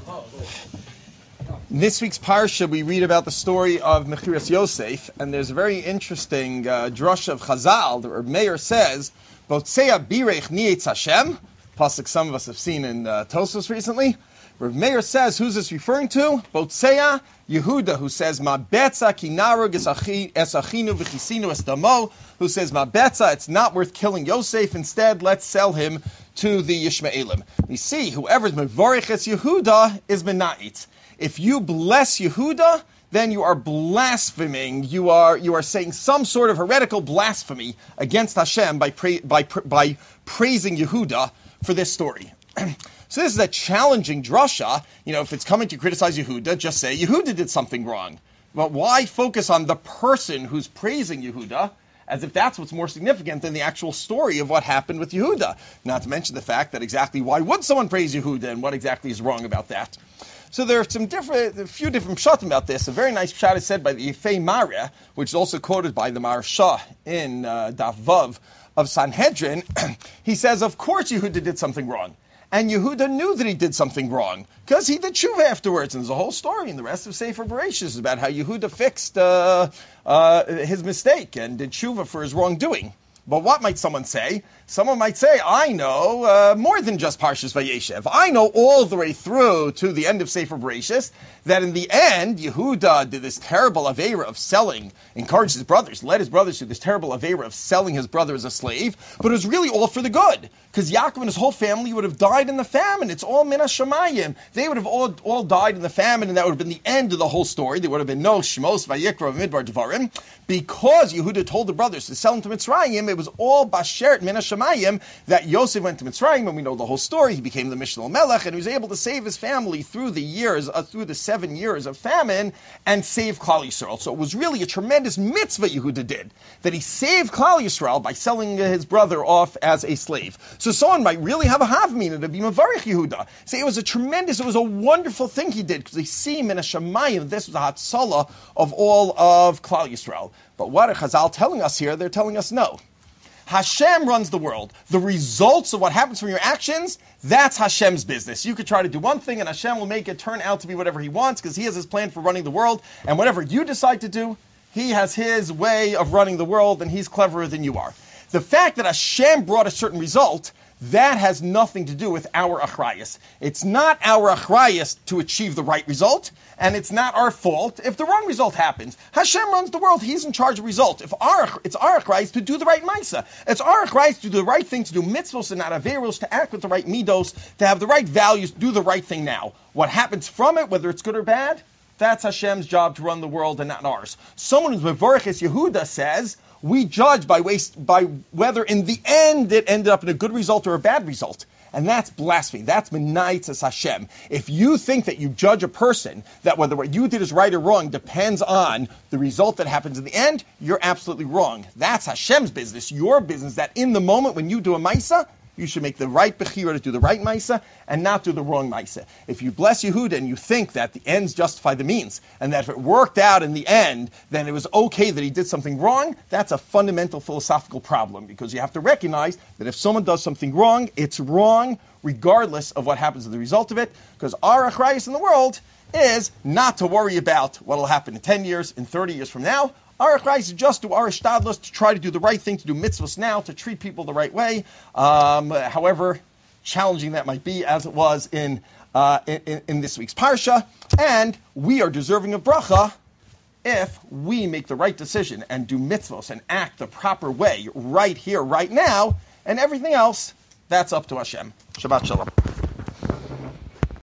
In this week's parsha, we read about the story of Mechiras Yosef, and there's a very interesting drasha of Chazal. The Reb Meir says, "Botzea birech nietz Hashem," pasuk some of us have seen in Tosfos recently. Reb Meir says, who's this referring to? Botzea Yehuda, who says, "Ma betza ki narug es achinu v'chisinu es damo," who says, "Ma betza, it's not worth killing Yosef. Instead, let's sell him to the Yishmaelim." We see whoever's mevorich es Yehuda is mena'it. If you bless Yehuda, then you are blaspheming. You are saying some sort of heretical blasphemy against Hashem by praising Yehuda for this story. So this is a challenging drasha. If it's coming to criticize Yehuda, just say Yehuda did something wrong. But why focus on the person who's praising Yehuda, as if that's what's more significant than the actual story of what happened with Yehuda? Not to mention the fact that exactly why would someone praise Yehuda, and what exactly is wrong about that? So there are a few different pshatim about this. A very nice pshat is said by the Yefei Mareh, which is also quoted by the Maharsha in Daf Vav of Sanhedrin. He says, of course Yehuda did something wrong. And Yehuda knew that he did something wrong, because he did tshuva afterwards. And there's a whole story in the rest of Sefer Bereshis about how Yehuda fixed his mistake and did tshuva for his wrongdoing. But what might someone say? Someone might say, I know more than just Parshas Vayeshev. I know all the way through to the end of Sefer Bereshis that in the end, Yehuda did this terrible aveira of selling, encouraged his brothers, led his brothers to this terrible aveira of selling his brother as a slave, but it was really all for the good. Because Yaakov and his whole family would have died in the famine. It's all min hashamayim. They would have all died in the famine, and that would have been the end of the whole story. There would have been no Shmos, Vayikra, Midbar, Devarim. Because Yehuda told the brothers to sell him to Mitzrayim, it was all bashert min hashamayim that Yosef went to Mitzrayim, and we know the whole story. He became the Mishnah Melech, and he was able to save his family through the years, through the 7 years of famine, and save Klal Yisrael. So it was really a tremendous mitzvah Yehuda did, that he saved Klal Yisrael by selling his brother off as a slave. So someone might really have a havmina to be Mavarich Yehuda. Say it was a wonderful thing he did, because they see min hashamayim, this was a hatzalah of all of Klal Yisrael. But what are Chazal telling us here? They're telling us no. Hashem runs the world. The results of what happens from your actions, that's Hashem's business. You could try to do one thing and Hashem will make it turn out to be whatever he wants, because he has his plan for running the world, and whatever you decide to do, he has his way of running the world, and he's cleverer than you are. The fact that Hashem brought a certain result, that has nothing to do with our achrayus. It's not our achrayus to achieve the right result, and it's not our fault if the wrong result happens. Hashem runs the world. He's in charge of result. It's our achrayus to do the right maisa. It's our achrayus to do the right thing, to do mitzvos and not averos, to act with the right midos, to have the right values, do the right thing now. What happens from it, whether it's good or bad, that's Hashem's job to run the world and not ours. Someone who's Mevorech es Yehuda says, we judge by whether in the end it ended up in a good result or a bad result. And that's blasphemy. That's menaitzas Hashem. If you think that you judge a person, that whether what you did is right or wrong depends on the result that happens in the end, you're absolutely wrong. That's Hashem's business, your business, that in the moment when you do a maisa, you should make the right bechira to do the right maisa and not do the wrong maisa. If you bless Yehuda and you think that the ends justify the means, and that if it worked out in the end, then it was okay that he did something wrong, that's a fundamental philosophical problem, because you have to recognize that if someone does something wrong, it's wrong regardless of what happens as the result of it, because our achrayus in the world is not to worry about what will happen in 10 years, in 30 years from now. Our achrayus is just to our ishtadlus, to try to do the right thing, to do mitzvahs now, to treat people the right way, however challenging that might be, as it was in this week's parsha. And we are deserving of bracha if we make the right decision and do mitzvahs and act the proper way right here, right now, and everything else, that's up to Hashem. Shabbat shalom.